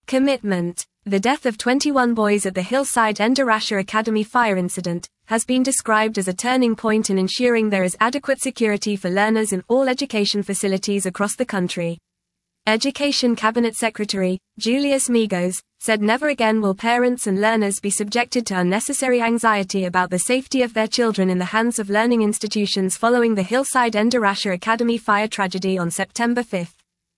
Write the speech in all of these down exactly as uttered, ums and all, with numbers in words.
Commitment. The death of twenty-one boys at the Hillside Endarasha Academy fire incident has been described as a turning point in ensuring there is adequate security for learners in all education facilities across the country. Education Cabinet Secretary, Julius Migos, said never again will parents and learners be subjected to unnecessary anxiety about the safety of their children in the hands of learning institutions following the Hillside Endarasha Academy fire tragedy on September fifth.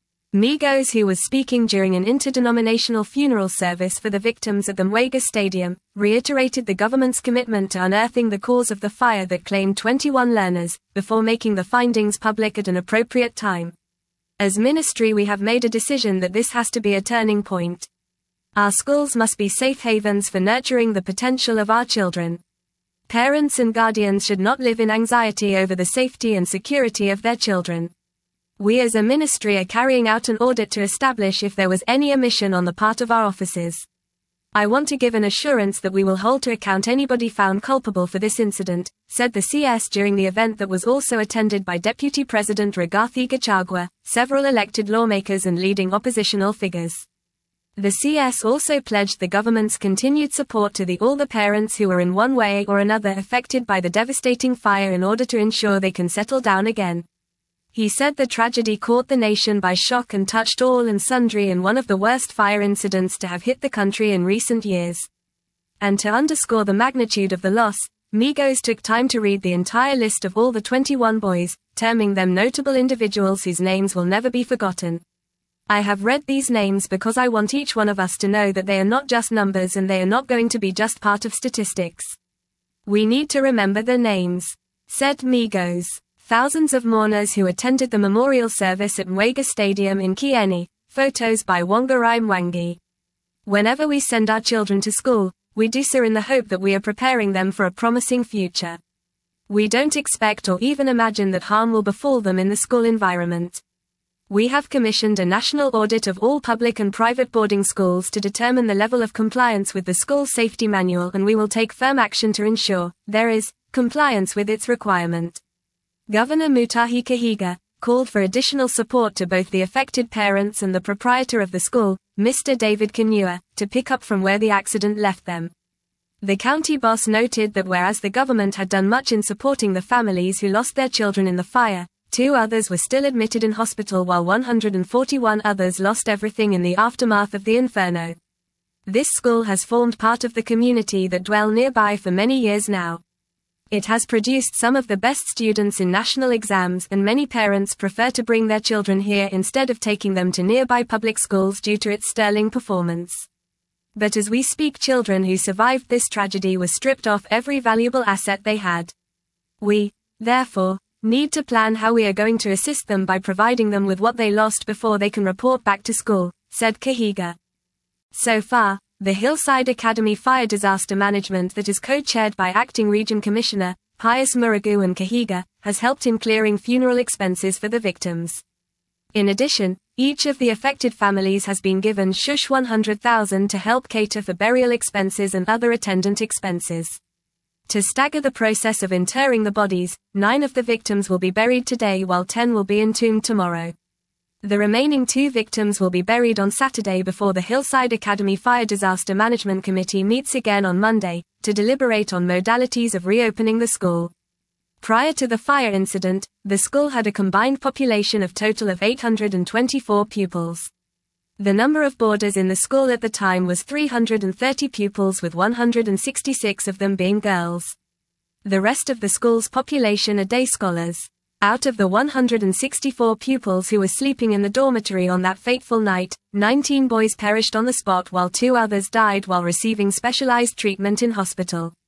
Migos, who was speaking during an interdenominational funeral service for the victims at the Mwega Stadium, reiterated the government's commitment to unearthing the cause of the fire that claimed twenty-one learners, before making the findings public at an appropriate time. As ministry, we have made a decision that this has to be a turning point. Our schools must be safe havens for nurturing the potential of our children. Parents and guardians should not live in anxiety over the safety and security of their children. We as a ministry are carrying out an audit to establish if there was any omission on the part of our offices. I want to give an assurance that we will hold to account anybody found culpable for this incident, said the C S during the event that was also attended by Deputy President Rigathi Gachagua, several elected lawmakers and leading oppositional figures. The C S also pledged the government's continued support to the all the parents who were in one way or another affected by the devastating fire in order to ensure they can settle down again. He said the tragedy caught the nation by shock and touched all and sundry in one of the worst fire incidents to have hit the country in recent years. And to underscore the magnitude of the loss, Migos took time to read the entire list of all the twenty-one boys, terming them notable individuals whose names will never be forgotten. I have read these names because I want each one of us to know that they are not just numbers and they are not going to be just part of statistics. We need to remember their names, said Migos. Thousands of mourners who attended the memorial service at Mwega Stadium in Kieni, photos by Wangari Mwangi. Whenever we send our children to school, we do so in the hope that we are preparing them for a promising future. We don't expect or even imagine that harm will befall them in the school environment. We have commissioned a national audit of all public and private boarding schools to determine the level of compliance with the school safety manual, and we will take firm action to ensure there is compliance with its requirement. Governor Mutahi Kahiga called for additional support to both the affected parents and the proprietor of the school, Mister David Kanyua, to pick up from where the accident left them. The county boss noted that whereas the government had done much in supporting the families who lost their children in the fire, two others were still admitted in hospital while one hundred forty-one others lost everything in the aftermath of the inferno. This school has formed part of the community that dwell nearby for many years now. It has produced some of the best students in national exams, and many parents prefer to bring their children here instead of taking them to nearby public schools due to its sterling performance. But as we speak, children who survived this tragedy were stripped of every valuable asset they had. We, therefore, need to plan how we are going to assist them by providing them with what they lost before they can report back to school, said Kahiga. So far, the Hillside Academy Fire Disaster Management, that is co-chaired by Acting Region Commissioner Pius Muragu and Kahiga, has helped in clearing funeral expenses for the victims. In addition, each of the affected families has been given shush one hundred thousand dollars to help cater for burial expenses and other attendant expenses. To stagger the process of interring the bodies, nine of the victims will be buried today while ten will be entombed tomorrow. The remaining two victims will be buried on Saturday before the Hillside Academy Fire Disaster Management Committee meets again on Monday, to deliberate on modalities of reopening the school. Prior to the fire incident, the school had a combined population of total of eight hundred twenty-four pupils. The number of boarders in the school at the time was three hundred thirty pupils, with one hundred sixty-six of them being girls. The rest of the school's population are day scholars. Out of the one hundred sixty-four pupils who were sleeping in the dormitory on that fateful night, nineteen boys perished on the spot while two others died while receiving specialized treatment in hospital.